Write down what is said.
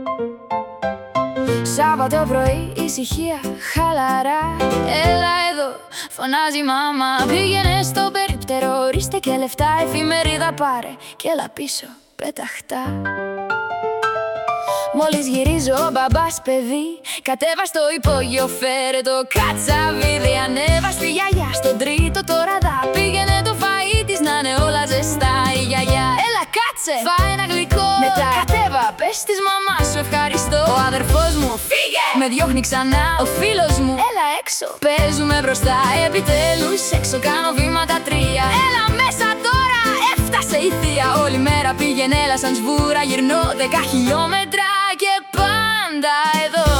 Σάββατο πρωί, ησυχία, χαλαρά. Έλα εδώ, φωνάζει η μάμα. Πήγαινε στο περίπτερο, ορίστε και λεφτά. Εφημερίδα πάρε και έλα πίσω, πεταχτά. Μόλις γυρίζω, ο μπαμπάς παιδί κατέβα στο υπόγειο, φέρε το κατσαβίδι. Ανέβα στη γιαγιά, στον τρίτο τώρα δα. Πήγαινε το φαΐ της να είναι όλα ζεστά. Η γιαγιά, έλα κάτσε, φάε ένα γλυκό. Μετά κατέβα, πες της μαμάς σου ευχαριστώ. Ο αδερφός μου, φύγε, με διώχνει ξανά. Ο φίλος μου, έλα έξω, παίζουμε μπροστά. Επιτέλους έξω κάνω βήματα 3. Έλα μέσα τώρα, έφτασε η θεία. Όλη μέρα πήγαινε έλα σαν σβούρα. Γυρνώ 10 χιλιόμετρα και πάντα εδώ.